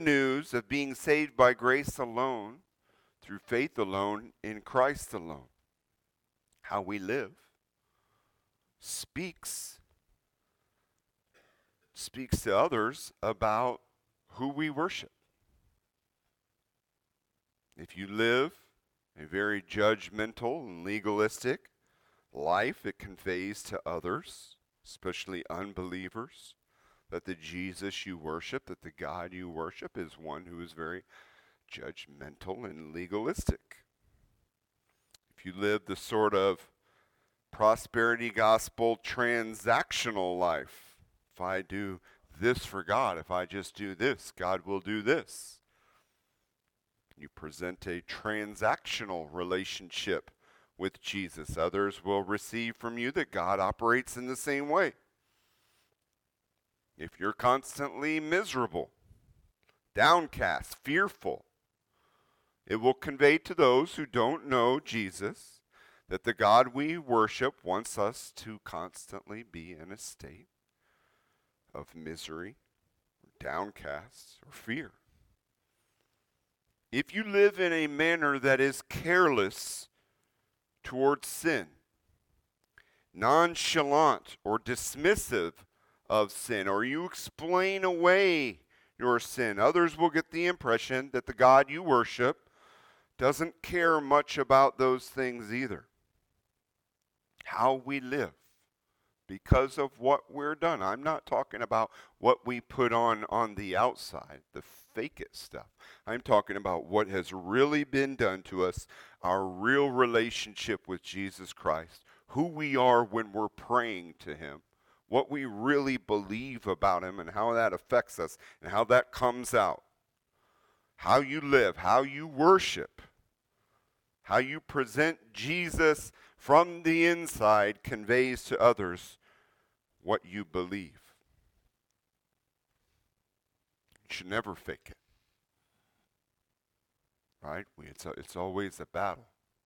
news of being saved by grace alone, through faith alone, in Christ alone. How we live speaks to others about who we worship. If you live a very judgmental and legalistic life, it conveys to others, especially unbelievers, that the Jesus you worship, that the God you worship is one who is very judgmental and legalistic. If you live the sort of prosperity gospel transactional life, if I do this for God, if I just do this, God will do this. You present a transactional relationship with Jesus. Others will receive from you that God operates in the same way. If you're constantly miserable, downcast, fearful, it will convey to those who don't know Jesus that the God we worship wants us to constantly be in a state of misery, downcast, or fear. If you live in a manner that is careless towards sin, nonchalant or dismissive of sin, or you explain away your sin, others will get the impression that the God you worship doesn't care much about those things either. How we live because of what we're done. I'm not talking about what we put on the outside, the fake it stuff. I'm talking about what has really been done to us, our real relationship with Jesus Christ, who we are when we're praying to him, what we really believe about him and how that affects us and how that comes out. How you live, how you worship, how you present Jesus from the inside conveys to others what you believe. You should never fake it. Right? It's always a battle.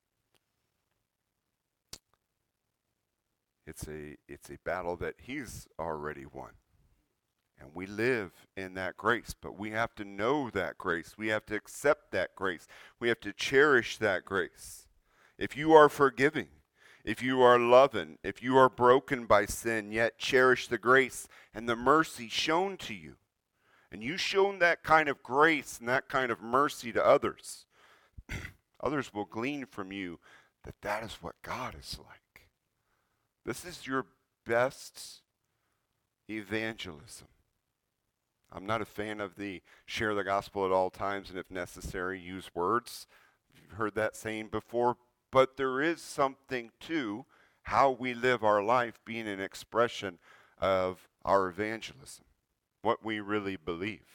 It's a battle that he's already won. And we live in that grace, but we have to know that grace. We have to accept that grace. We have to cherish that grace. If you are forgiving, if you are loving, if you are broken by sin, yet cherish the grace and the mercy shown to you, and you shown that kind of grace and that kind of mercy to others, others will glean from you that that is what God is like. This is your best evangelism. I'm not a fan of the share the gospel at all times and if necessary use words. You've heard that saying before, but there is something to how we live our life being an expression of our evangelism, what we really believe.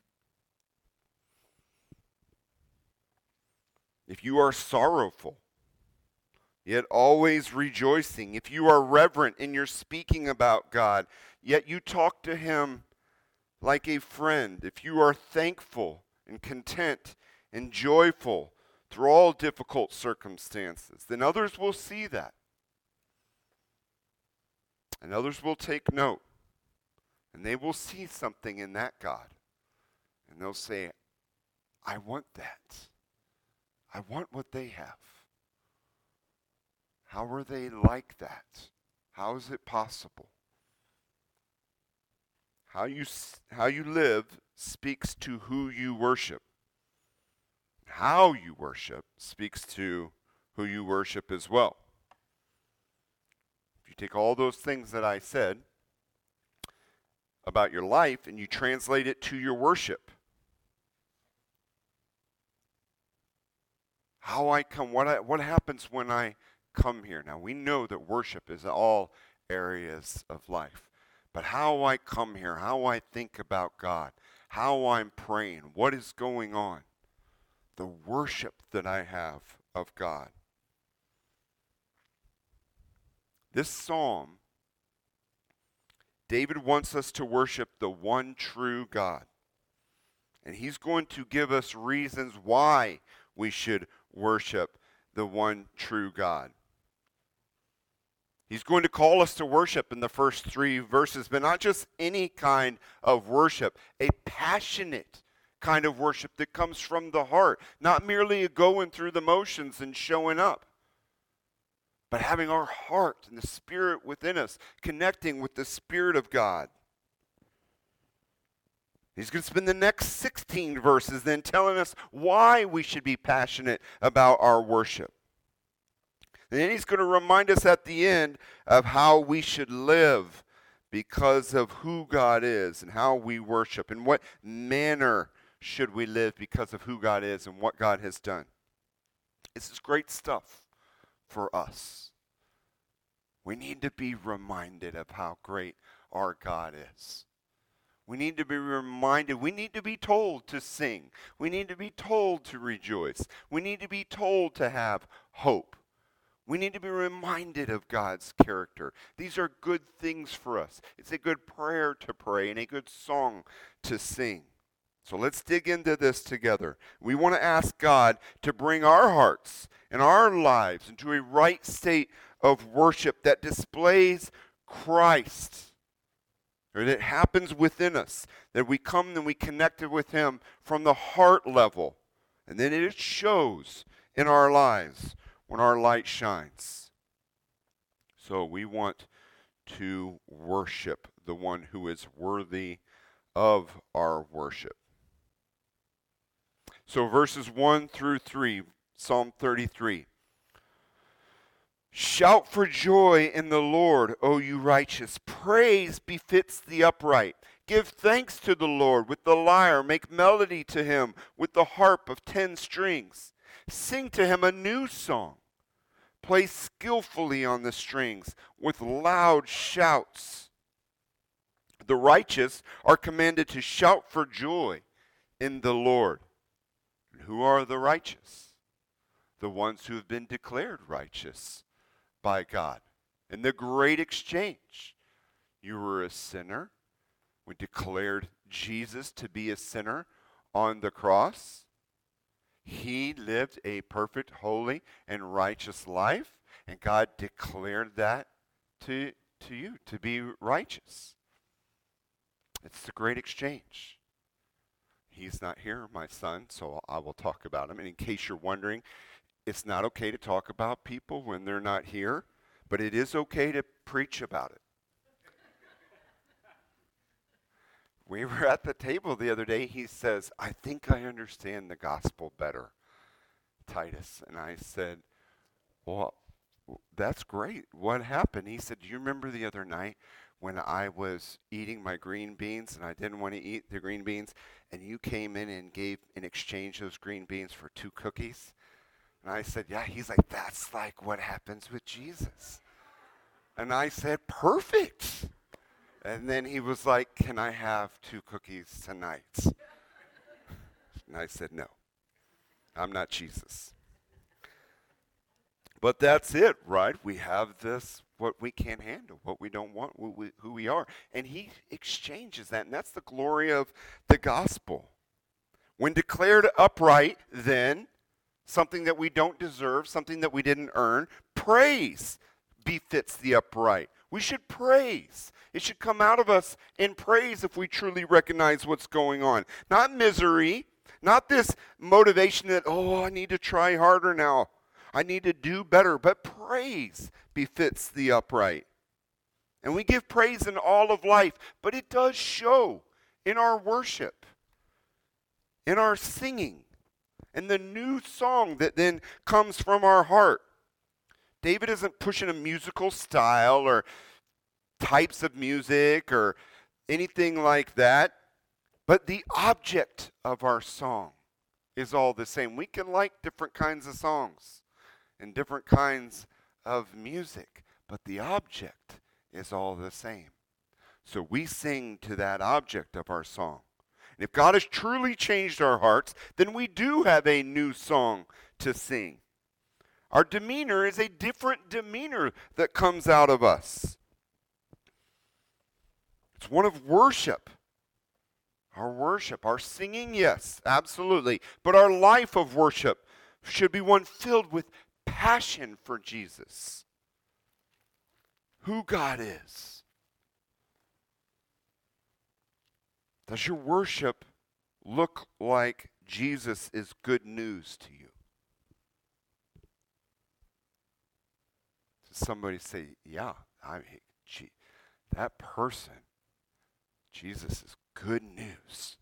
If you are sorrowful, yet always rejoicing, if you are reverent in your speaking about God, yet you talk to him like a friend, if you are thankful and content and joyful through all difficult circumstances, then others will see that. And others will take note. And they will see something in that God. And they'll say, I want that. I want what they have. How are they like that? How is it possible? How you live speaks to who you worship. How you worship speaks to who you worship as well. If you take all those things that I said about your life and you translate it to your worship, what happens when I come here? Now we know that worship is all areas of life. But how I come here, how I think about God, how I'm praying, what is going on, the worship that I have of God. This psalm, David wants us to worship the one true God. And he's going to give us reasons why we should worship the one true God. He's going to call us to worship in the first 3 verses, but not just any kind of worship, a passionate kind of worship that comes from the heart, not merely a going through the motions and showing up, but having our heart and the Spirit within us connecting with the Spirit of God. He's going to spend the next 16 verses then telling us why we should be passionate about our worship. And then he's going to remind us at the end of how we should live because of who God is and how we worship, and what manner should we live because of who God is and what God has done. This is great stuff for us. We need to be reminded of how great our God is. We need to be reminded, we need to be told to sing. We need to be told to rejoice. We need to be told to have hope. We need to be reminded of God's character. These are good things for us. It's a good prayer to pray and a good song to sing. So let's dig into this together. We want to ask God to bring our hearts and our lives into a right state of worship that displays Christ, or that happens within us, that we come and we connected with him from the heart level, and then it shows in our lives when our light shines. So we want to worship the one who is worthy of our worship. So verses 1 through 3, Psalm 33. Shout for joy in the Lord, O you righteous. Praise befits the upright. Give thanks to the Lord with the lyre. Make melody to him with the harp of 10 strings. Sing to him a new song. Play skillfully on the strings with loud shouts. The righteous are commanded to shout for joy in the Lord. And who are the righteous? The ones who have been declared righteous by God. In the great exchange, you were a sinner. We declared Jesus to be a sinner on the cross. He lived a perfect, holy, and righteous life, and God declared that to you, to be righteous. It's the great exchange. He's not here, my son, so I will talk about him. And in case you're wondering, it's not okay to talk about people when they're not here, but it is okay to preach about it. We were at the table the other day. He says, I think I understand the gospel better, Titus. And I said, well, that's great. What happened? He said, do you remember the other night when I was eating my green beans and I didn't want to eat the green beans, and you came in and gave in exchange those green beans for 2 cookies? And I said, yeah. He's like, that's like what happens with Jesus. And I said, perfect. And then he was like, can I have 2 cookies tonight? And I said, no, I'm not Jesus. But that's it, right? We have this, what we can't handle, what we don't want, who we are. And he exchanges that, and that's the glory of the gospel. When declared upright, then, something that we don't deserve, something that we didn't earn, praise befits the upright. We should praise. It should come out of us in praise if we truly recognize what's going on. Not misery, not this motivation that, oh, I need to try harder now. I need to do better. But praise befits the upright. And we give praise in all of life, but it does show in our worship, in our singing, and the new song that then comes from our heart. David isn't pushing a musical style or types of music or anything like that, but the object of our song is all the same. We can like different kinds of songs and different kinds of music, but the object is all the same. So we sing to that object of our song. And if God has truly changed our hearts, then we do have a new song to sing. Our demeanor is a different demeanor that comes out of us. It's one of worship. Our worship, our singing, yes, absolutely. But our life of worship should be one filled with passion for Jesus, who God is. Does your worship look like Jesus is good news to you? Does somebody say, yeah, that person, Jesus is good news?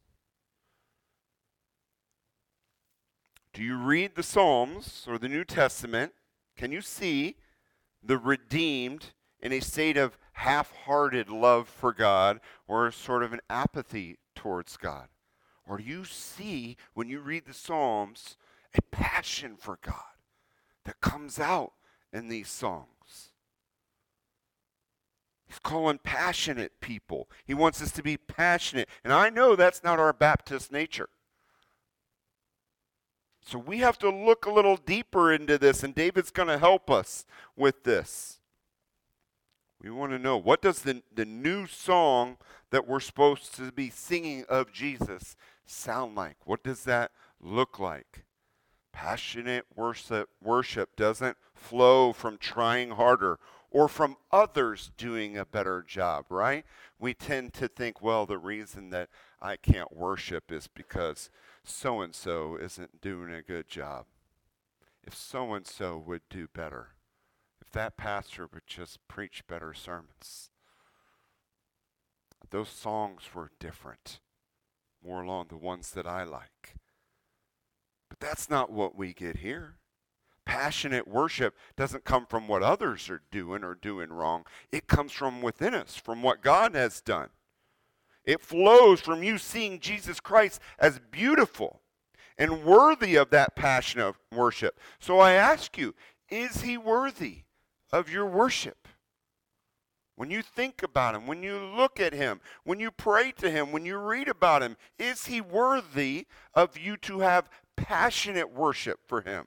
Do you read the Psalms or the New Testament? Can you see the redeemed in a state of half-hearted love for God or sort of an apathy towards God? Or do you see, when you read the Psalms, a passion for God that comes out in these songs? He's calling passionate people. He wants us to be passionate. And I know that's not our Baptist nature. So we have to look a little deeper into this, and David's going to help us with this. We want to know, what does the new song that we're supposed to be singing of Jesus sound like? What does that look like? Passionate worship doesn't flow from trying harder or from others doing a better job, right? We tend to think, well, the reason that I can't worship is because so-and-so isn't doing a good job. If so-and-so would do better. If that pastor would just preach better sermons. Those songs were different, more along the ones that I like. But that's not what we get here. Passionate worship doesn't come from what others are doing or doing wrong. It comes from within us, from what God has done. It flows from you seeing Jesus Christ as beautiful and worthy of that passion of worship. So I ask you, is he worthy of your worship? When you think about him, when you look at him, when you pray to him, when you read about him, is he worthy of you to have passionate worship for him?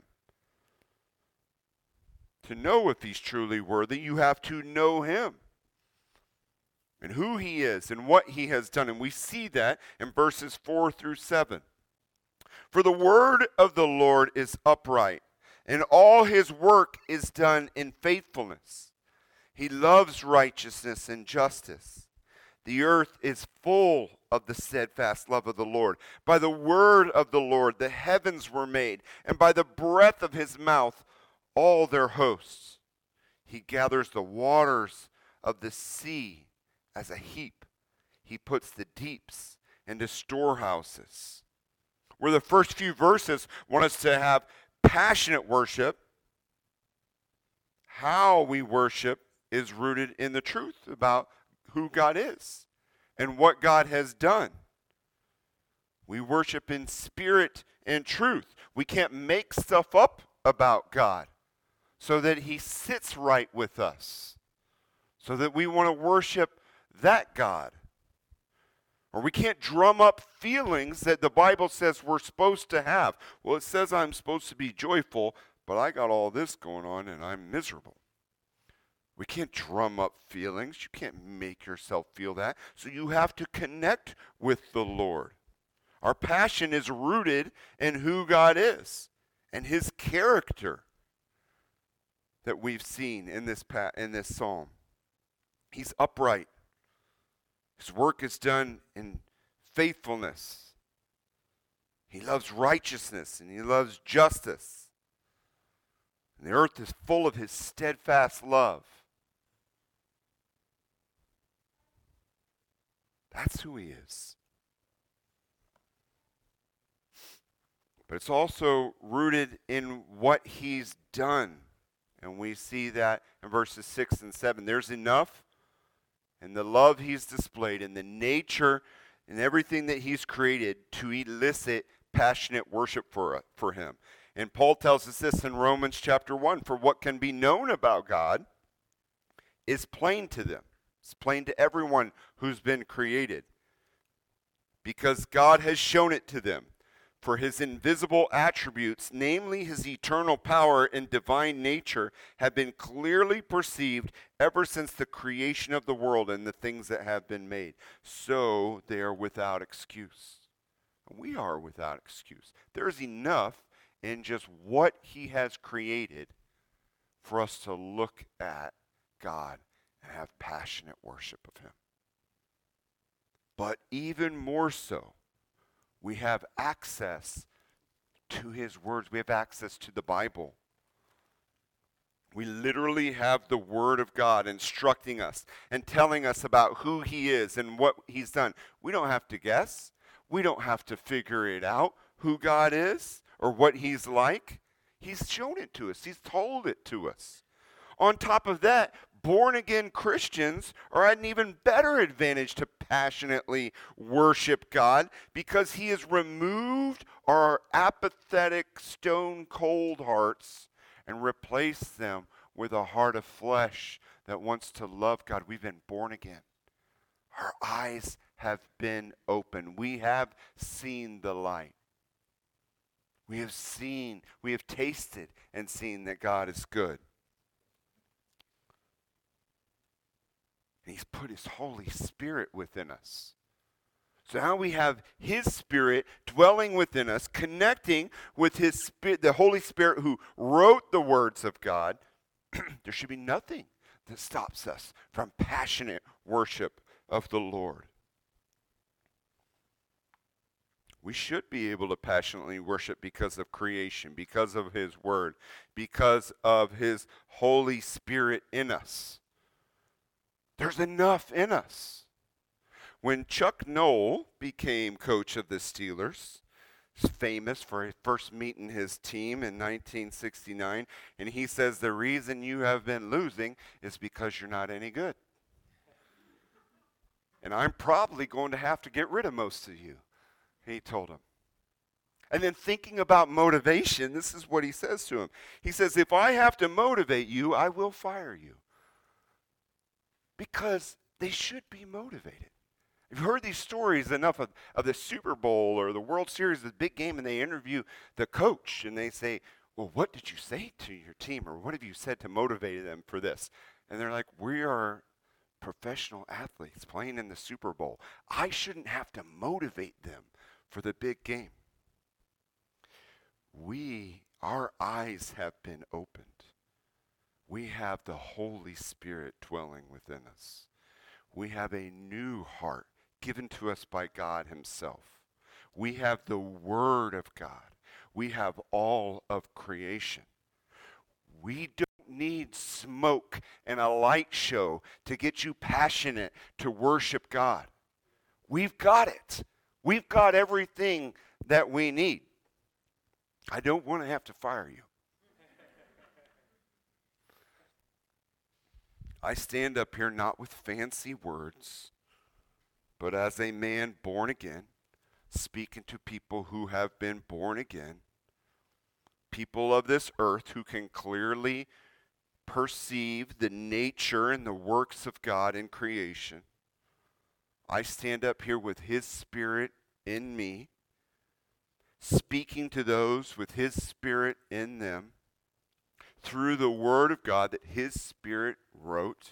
To know if he's truly worthy, you have to know him and who he is and what he has done. And we see that in verses 4 through 7. For the word of the Lord is upright, and all his work is done in faithfulness. He loves righteousness and justice. The earth is full of the steadfast love of the Lord. By the word of the Lord the heavens were made, and by the breath of his mouth all their hosts. He gathers the waters of the sea as a heap. He puts the deeps into storehouses. Where the first few verses want us to have passionate worship, how we worship is rooted in the truth about who God is and what God has done. We worship in spirit and truth. We can't make stuff up about God so that he sits right with us, so that we want to worship that God. Or we can't drum up feelings that the Bible says we're supposed to have. Well, it says I'm supposed to be joyful, but I got all this going on and I'm miserable. We can't drum up feelings. You can't make yourself feel that. So you have to connect with the Lord. Our passion is rooted in who God is and his character that we've seen in this psalm. He's upright. His work is done in faithfulness. He loves righteousness and he loves justice. And the earth is full of his steadfast love. That's who he is. But it's also rooted in what he's done. And we see that in verses 6 and 7. There's enough in the love he's displayed, in the nature and everything that he's created to elicit passionate worship for him. And Paul tells us this in Romans chapter 1. For what can be known about God is plain to them. It's plain to everyone who's been created, because God has shown it to them. For his invisible attributes, namely his eternal power and divine nature, have been clearly perceived ever since the creation of the world and the things that have been made. So they are without excuse. We are without excuse. There's enough in just what he has created for us to look at God and have passionate worship of him. But even more so, We have access to his words. We have access to the Bible. We literally have the Word of God instructing us and telling us about who he is and what he's done. We don't have to guess. We don't have to figure it out, who God is or what he's like. He's shown it to us. He's told it to us. On top of that, born-again Christians are at an even better advantage to passionately worship God because he has removed our apathetic, stone-cold hearts and replaced them with a heart of flesh that wants to love God. We've been born again. Our eyes have been opened. We have seen the light. We have tasted and seen that God is good. And he's put his Holy Spirit within us. So now we have his Spirit dwelling within us, connecting with his Spirit, the Holy Spirit who wrote the words of God. There should be nothing that stops us from passionate worship of the Lord. We should be able to passionately worship because of creation, because of his word, because of his Holy Spirit in us. There's enough in us. When Chuck Noll became coach of the Steelers, he's famous for first meeting his team in 1969, and he says the reason you have been losing is because you're not any good. And I'm probably going to have to get rid of most of you, he told him. And then thinking about motivation, this is what he says to him. He says, if I have to motivate you, I will fire you. Because they should be motivated. You've heard these stories enough of the Super Bowl or the World Series, the big game, and they interview the coach, and they say, well, what did you say to your team, or what have you said to motivate them for this? And they're like, we are professional athletes playing in the Super Bowl. I shouldn't have to motivate them for the big game. Our eyes have been opened. We have the Holy Spirit dwelling within us. We have a new heart given to us by God himself. We have the Word of God. We have all of creation. We don't need smoke and a light show to get you passionate to worship God. We've got it. We've got everything that we need. I don't want to have to fire you. I stand up here not with fancy words, but as a man born again, speaking to people who have been born again, people of this earth who can clearly perceive the nature and the works of God in creation. I stand up here with his Spirit in me, speaking to those with his Spirit in them, through the Word of God that his Spirit wrote.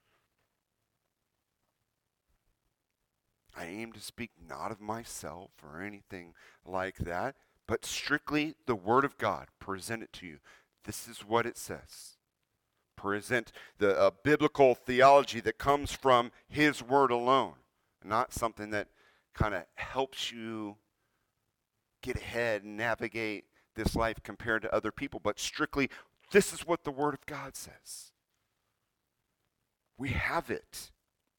I aim to speak not of myself or anything like that, but strictly the Word of God. Present it to you. This is what it says. Present the biblical theology that comes from his Word alone, not something that kind of helps you get ahead and navigate this life compared to other people, but strictly, this is what the Word of God says. We have it.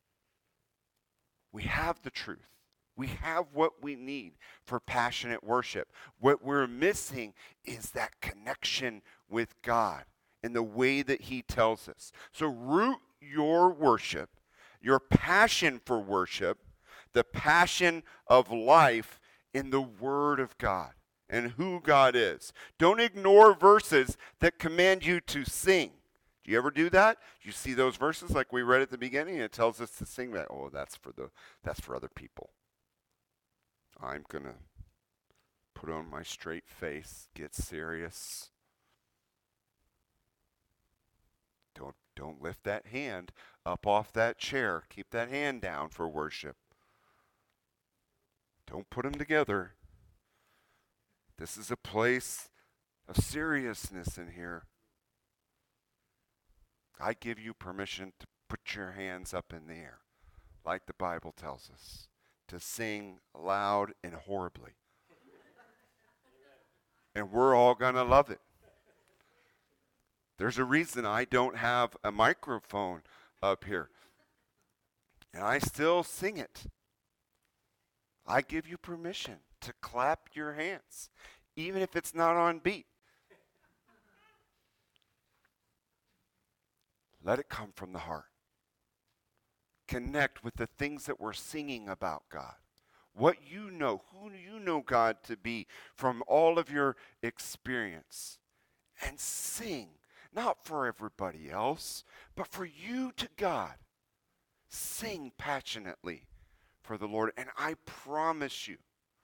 We have the truth. We have what we need for passionate worship. What we're missing is that connection with God in the way that he tells us. So root your worship, your passion for worship, the passion of life in the Word of God and who God is. Don't ignore verses that command you to sing. Do you ever do that? You see those verses like we read at the beginning, and it tells us to sing that. Oh, that's for other people. I'm going to put on my straight face, get serious. Don't lift that hand up off that chair. Keep that hand down for worship. Don't put them together. This is a place of seriousness in here. I give you permission to put your hands up in the air, like the Bible tells us. to sing loud and horribly. And we're all going to love it. There's a reason I don't have a microphone up here. And I still sing it. I give you permission to clap your hands, even if it's not on beat. Let it come from the heart. Connect with the things that we're singing about God. What you know, who you know God to be from all of your experience. And sing, not for everybody else, but for you to God. Sing passionately for the Lord, and I promise you,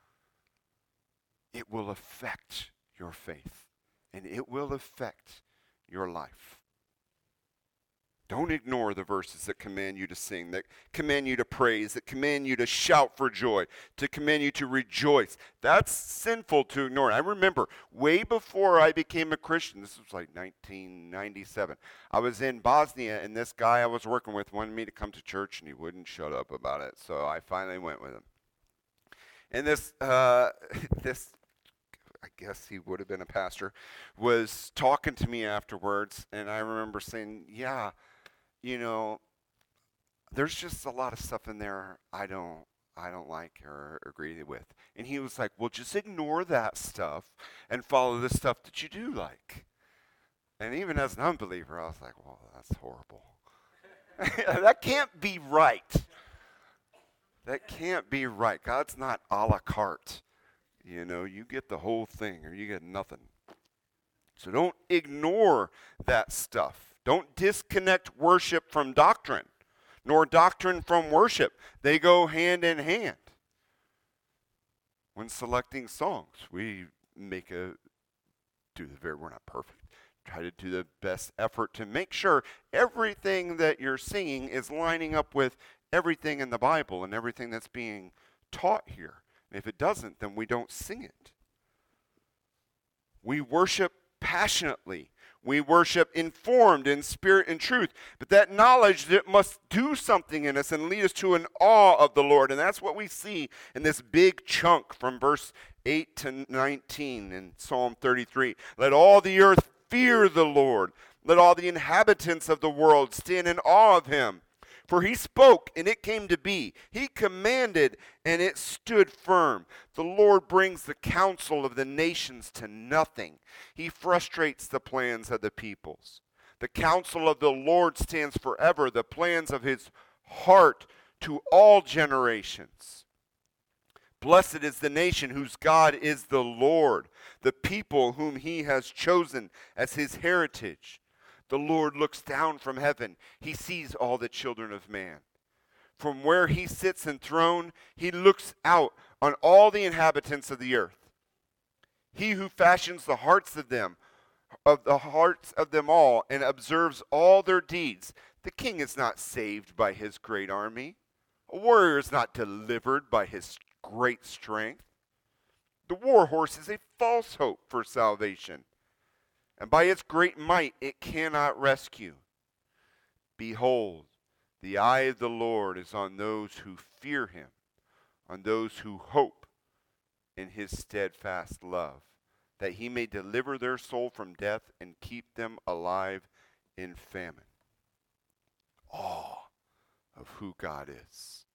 it will affect your faith, and it will affect your life. Don't ignore the verses that command you to sing, that command you to praise, that command you to shout for joy, to command you to rejoice. That's sinful to ignore. I remember way before I became a Christian, this was like 1997, I was in Bosnia, and this guy I was working with wanted me to come to church, and he wouldn't shut up about it, so I finally went with him. And this I guess he would have been a pastor, was talking to me afterwards, and I remember saying, yeah, you know, there's just a lot of stuff in there I don't like or agree with. And he was like, well, just ignore that stuff and follow the stuff that you do like. And even as an unbeliever, I was like, well, that's horrible. That can't be right. That can't be right. God's not a la carte. You know, you get the whole thing or you get nothing. So don't ignore that stuff. Don't disconnect worship from doctrine, nor doctrine from worship. They go hand in hand. When selecting songs, we we're not perfect. Try to do the best effort to make sure everything that you're singing is lining up with everything in the Bible and everything that's being taught here. And if it doesn't, then we don't sing it. We worship passionately. We worship informed in spirit and truth. But that knowledge that must do something in us and lead us to an awe of the Lord. And that's what we see in this big chunk from verse 8 to 19 in Psalm 33. Let all the earth fear the Lord. Let all the inhabitants of the world stand in awe of him. For he spoke, and it came to be. He commanded, and it stood firm. The Lord brings the counsel of the nations to nothing. He frustrates the plans of the peoples. The counsel of the Lord stands forever, the plans of his heart to all generations. Blessed is the nation whose God is the Lord, the people whom he has chosen as his heritage. The Lord looks down from heaven. He sees all the children of man. From where he sits enthroned, he looks out on all the inhabitants of the earth. He who fashions the hearts of them all, and observes all their deeds. The king is not saved by his great army. A warrior is not delivered by his great strength. The war horse is a false hope for salvation, and by its great might it cannot rescue. Behold, the eye of the Lord is on those who fear him, on those who hope in his steadfast love, that he may deliver their soul from death and keep them alive in famine. Awe of who God is.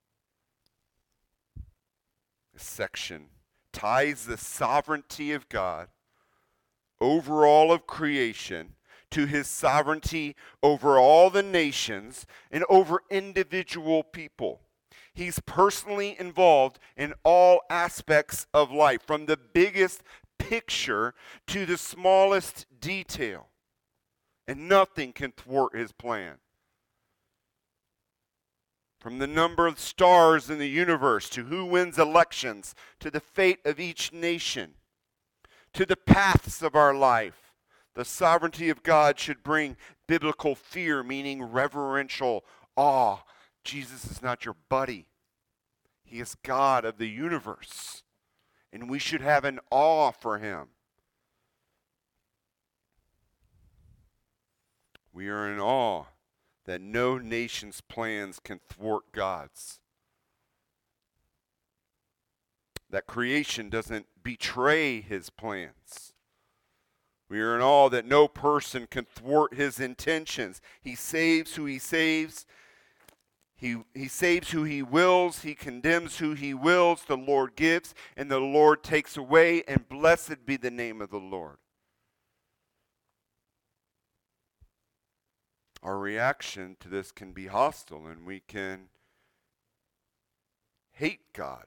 This section ties the sovereignty of God over all of creation to his sovereignty over all the nations and over individual people. He's personally involved in all aspects of life, from the biggest picture to the smallest detail. And nothing can thwart his plan. From the number of stars in the universe to who wins elections, to the fate of each nation, to the paths of our life, the sovereignty of God should bring biblical fear, meaning reverential awe. Jesus is not your buddy. He is God of the universe, and we should have an awe for him. We are in awe that no nation's plans can thwart God's. that creation doesn't betray his plans. We are in awe that no person can thwart his intentions. He saves who he saves. He saves who he wills. He condemns who he wills. The Lord gives, and the Lord takes away, and blessed be the name of the Lord. Our reaction to this can be hostile, and we can hate God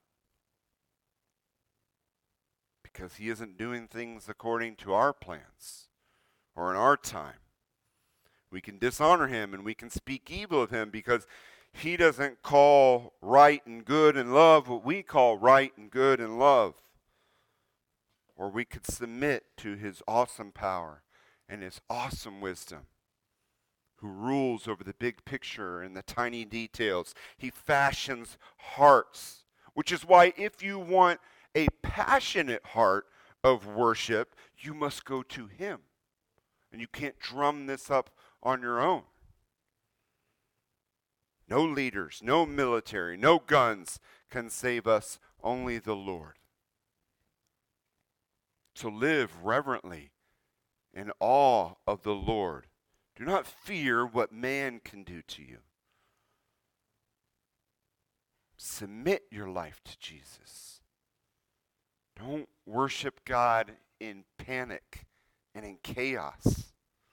because he isn't doing things according to our plans or in our time. We can dishonor him and we can speak evil of him because he doesn't call right and good and love what we call right and good and love. Or we could submit to his awesome power and his awesome wisdom, who rules over the big picture and the tiny details. He fashions hearts, which is why if you want a passionate heart of worship, you must go to him. And you can't drum this up on your own. No leaders, no military, no guns can save us, only the Lord. So live reverently in awe of the Lord. Do not fear what man can do to you. Submit your life to Jesus. Don't worship God in panic and in chaos.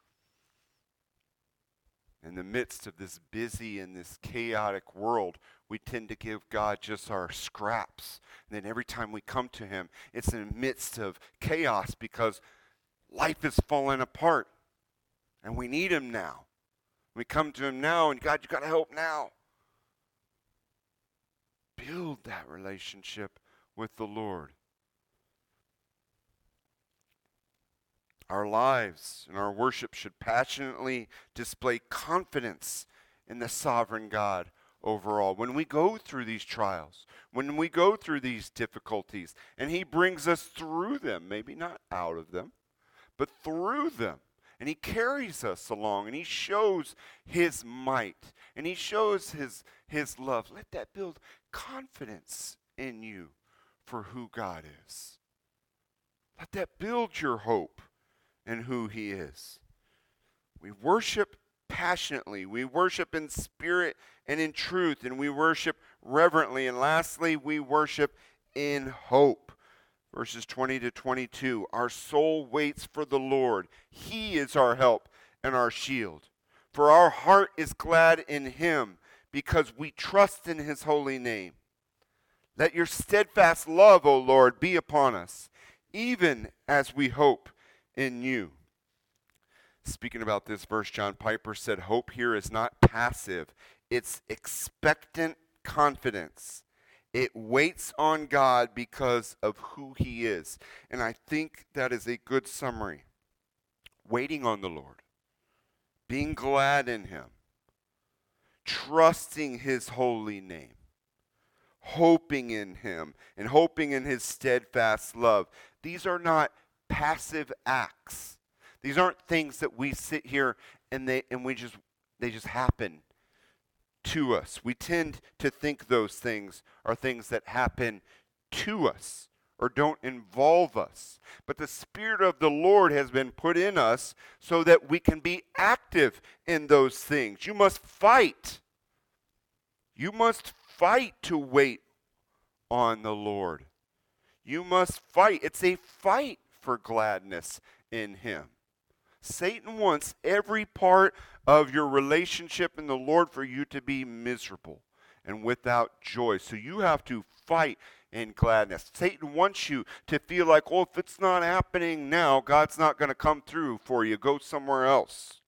In the midst of this busy and this chaotic world, we tend to give God just our scraps. And then every time we come to him, it's in the midst of chaos because life is falling apart. And we need him now. We come to him now, and God, you got to help now. Build that relationship with the Lord. Our lives and our worship should passionately display confidence in the sovereign God overall. When we go through these trials, when we go through these difficulties, and he brings us through them, maybe not out of them, but through them. And he carries us along, and he shows his might, and he shows his love. Let that build confidence in you for who God is. Let that build your hope in who he is. We worship passionately. We worship in spirit and in truth, and we worship reverently. And lastly, we worship in hope. Verses 20 to 22, our soul waits for the Lord. He is our help and our shield. For our heart is glad in him because we trust in his holy name. Let your steadfast love, O Lord, be upon us, even as we hope in you. Speaking about this verse, John Piper said, hope here is not passive. It's expectant confidence. It waits on God because of who he is. And I think that is a good summary. Waiting on the Lord. Being glad in him. Trusting his holy name. Hoping in him. And hoping in his steadfast love. These are not passive acts. These aren't things that we sit here and they just happen to us. We tend to think those things are things that happen to us or don't involve us. But the Spirit of the Lord has been put in us so that we can be active in those things. You must fight. You must fight to wait on the Lord. You must fight. It's a fight for gladness in him. Satan wants every part of your relationship in the Lord for you to be miserable and without joy. So you have to fight in gladness. Satan wants you to feel like, oh, if it's not happening now, God's not going to come through for you. Go somewhere else.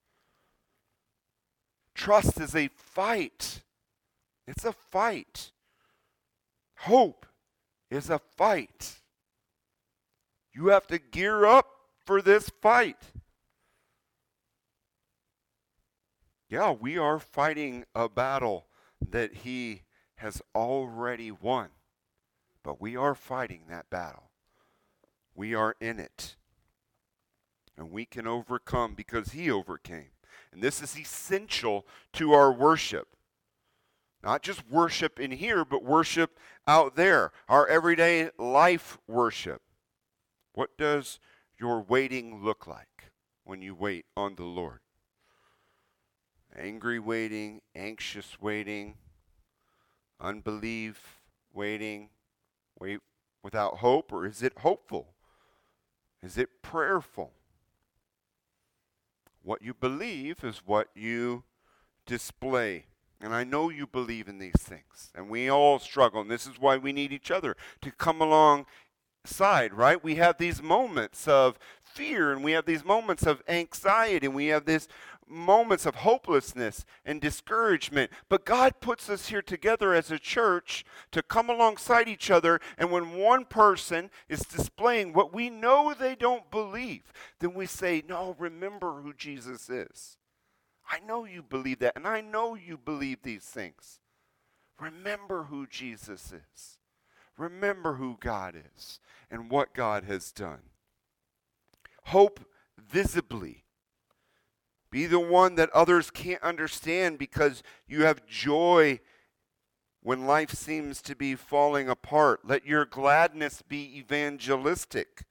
Trust is a fight. It's a fight. Hope is a fight. You have to gear up for this fight. Yeah, we are fighting a battle that he has already won. But we are fighting that battle. We are in it. And we can overcome because he overcame. And this is essential to our worship. Not just worship in here, but worship out there. Our everyday life worship. What does your waiting look like when you wait on the Lord? Angry waiting, anxious waiting, unbelief waiting, wait without hope, or is it hopeful? Is it prayerful? What you believe is what you display. And I know you believe in these things. And we all struggle. And this is why we need each other to come alongside, right? We have these moments of fear, and we have these moments of anxiety, and we have these moments of hopelessness and discouragement. But God puts us here together as a church to come alongside each other. And when one person is displaying what we know they don't believe, then we say, no, remember who Jesus is. I know you believe that, and I know you believe these things. Remember who Jesus is. Remember who God is and what God has done. Hope visibly. Be the one that others can't understand because you have joy when life seems to be falling apart. Let your gladness be evangelistic.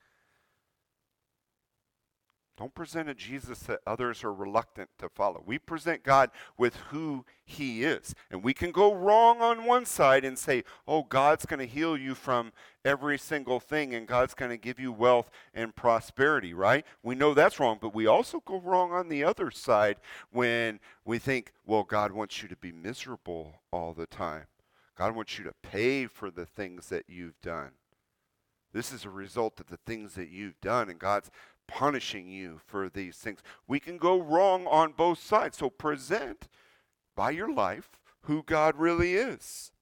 Don't present a Jesus that others are reluctant to follow. We present God with who he is. And we can go wrong on one side and say, oh, God's going to heal you from every single thing, and God's going to give you wealth and prosperity, right? We know that's wrong, but we also go wrong on the other side when we think, well, God wants you to be miserable all the time. God wants you to pay for the things that you've done. This is a result of the things that you've done, and God's punishing you for these things. We can go wrong on both sides. So present by your life who God really is.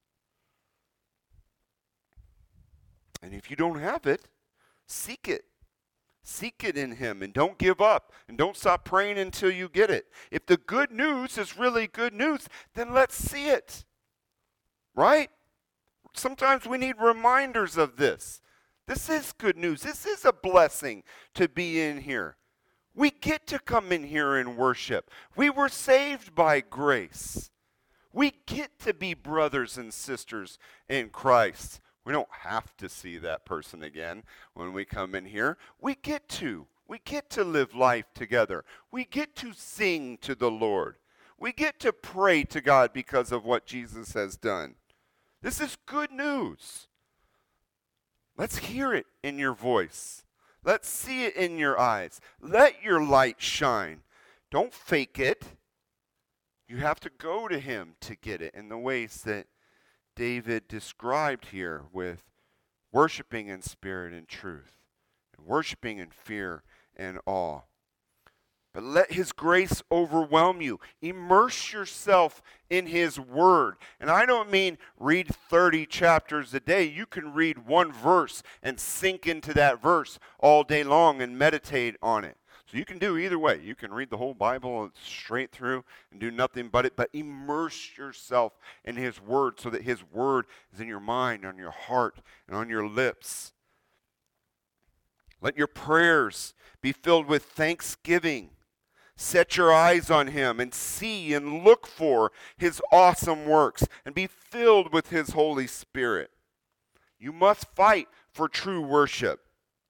And if you don't have it, seek it. Seek it in him, and don't give up, and don't stop praying until you get it. If the good news is really good news, then let's see it. Right? Sometimes we need reminders of this. This is good news. This is a blessing to be in here. We get to come in here and worship. We were saved by grace. We get to be brothers and sisters in Christ. We don't have to see that person again when we come in here. We get to. We get to live life together. We get to sing to the Lord. We get to pray to God because of what Jesus has done. This is good news. Let's hear it in your voice. Let's see it in your eyes. Let your light shine. Don't fake it. You have to go to him to get it in the ways that David described here, with worshiping in spirit and truth, and worshiping in fear and awe. But let his grace overwhelm you. Immerse yourself in his word. And I don't mean read 30 chapters a day. You can read one verse and sink into that verse all day long and meditate on it. So you can do either way. You can read the whole Bible straight through and do nothing but it, but immerse yourself in his word so that his word is in your mind, on your heart, and on your lips. Let your prayers be filled with thanksgiving. Set your eyes on him and see and look for his awesome works and be filled with his Holy Spirit. You must fight for true worship,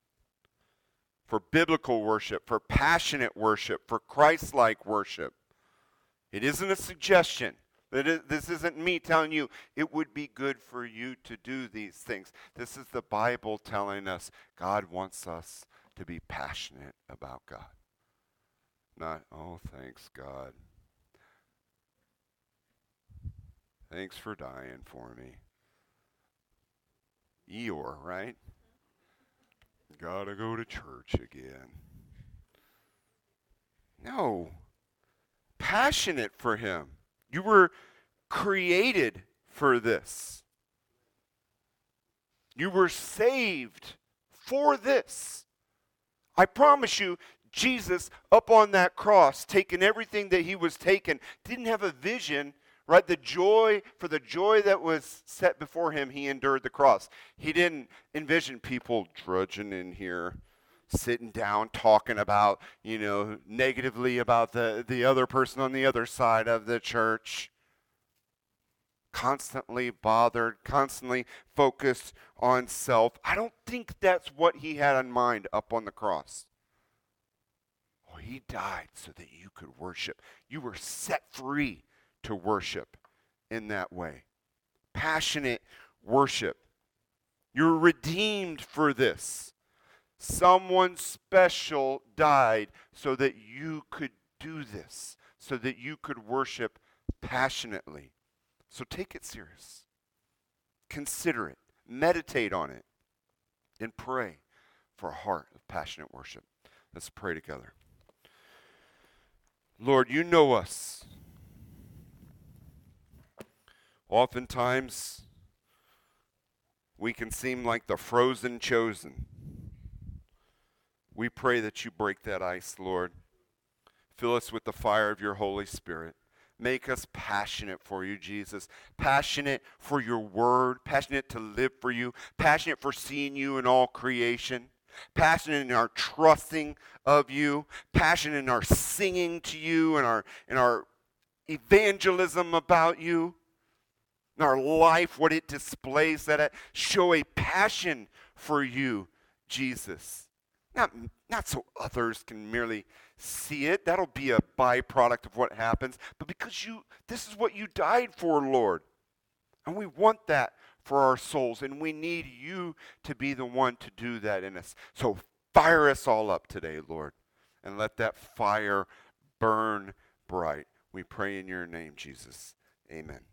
for biblical worship, for passionate worship, for Christ-like worship. It isn't a suggestion. This isn't me telling you it would be good for you to do these things. This is the Bible telling us God wants us to be passionate about God. Not, oh, thanks, God. Thanks for dying for me. Eeyore, right? Gotta go to church again. No. Passionate for him. You were created for this. You were saved for this. I promise you, Jesus, up on that cross, taking everything that he was taken, didn't have a vision, right? For the joy that was set before him, he endured the cross. He didn't envision people drudging in here, sitting down, talking about, negatively about the other person on the other side of the church. constantly bothered, constantly focused on self. I don't think that's what he had in mind up on the cross. Oh, he died so that you could worship. You were set free to worship in that way. Passionate worship. You're redeemed for this. Someone special died so that you could do this, so that you could worship passionately. So take it serious. Consider it. Meditate on it. And pray for a heart of passionate worship. Let's pray together. Lord, you know us. Oftentimes, we can seem like the frozen chosen. We pray that you break that ice, Lord. Fill us with the fire of your Holy Spirit. Make us passionate for you, Jesus. Passionate for your word. Passionate to live for you. Passionate for seeing you in all creation. Passionate in our trusting of you. Passionate in our singing to you and our evangelism about you. In our life, what it displays, that show a passion for you, Jesus. Not so others can merely see it. That'll be a byproduct of what happens. But because this is what you died for, Lord. And we want that for our souls. And we need you to be the one to do that in us. So fire us all up today, Lord. And let that fire burn bright. We pray in your name, Jesus. Amen.